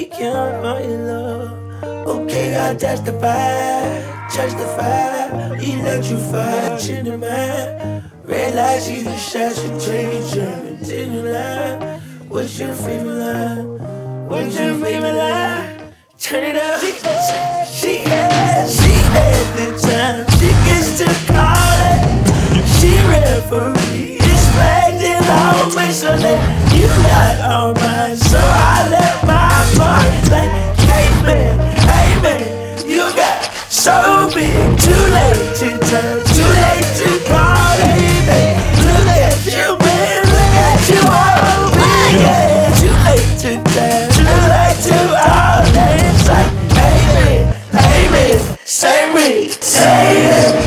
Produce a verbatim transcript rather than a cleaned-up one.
we count on your love. Okay, I testify, justify, electrify, in the mind. Red lights, you the shots, you dream, German, in the line. What's your favorite line? What's your favorite line? Turn it up. She, she had, she had the time. She gets to call it. She referee. It's flagged in all my so that you not all mine. So I let my mark like, hey man, hey man, you got so big. Too late to turn, too late to call it. Hey, look at you, man, look at you, oh man, yeah. Too late to turn, too late to all that. It's like, hey man, hey man, say me, say it.